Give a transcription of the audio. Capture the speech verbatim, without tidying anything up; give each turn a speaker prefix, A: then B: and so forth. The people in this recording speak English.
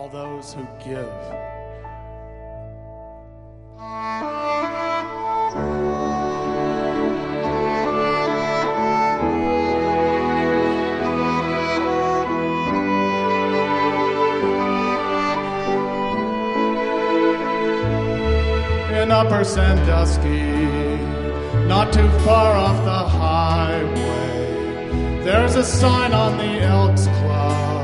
A: all those who give. In Upper Sandusky, not too far off the highway, there's a sign on the Elks Club.